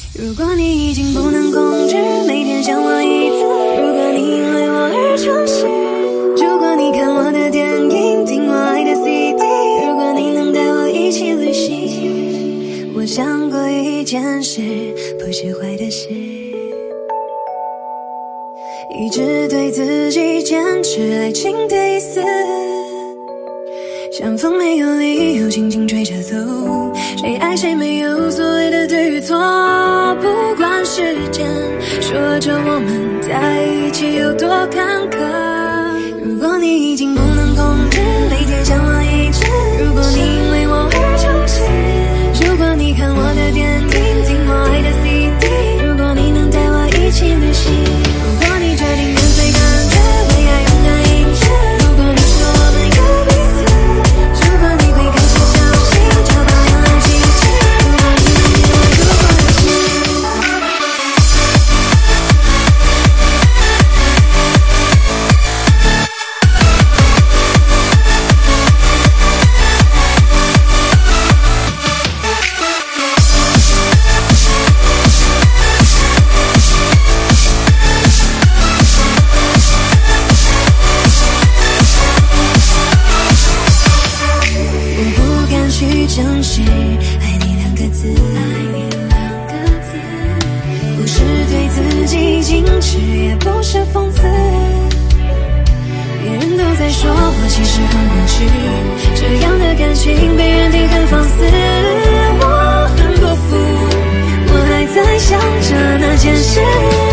如果你已经不能控制每天想我一次，如果你因为我而诚实，如果你看我的电影，听我爱的 CD， 如果你能带我一起旅行，我想过一件事，不是坏的事，一直对自己坚持爱情的意思，相逢没有理由，轻轻吹着走，谁爱谁没有所谓的对与错，不管时间说着我们在一起有多坎坷。如果你已经不能控制每天想我一次，如果你因为我而诚实，如果你看我的电影，听我爱的 CD， 如果你能带我一起旅行，如果你决定跟随感觉，为爱勇敢一次，如果你说我们有彼此，如果你会开始相信找到永远奇迹，如果你能给我足够的心。去证实爱你两个字，不是对自己矜持，也不是讽刺，别人都在说我其实很无趣，这样的感情被认定很放肆，我很不服，我还在想着那件事。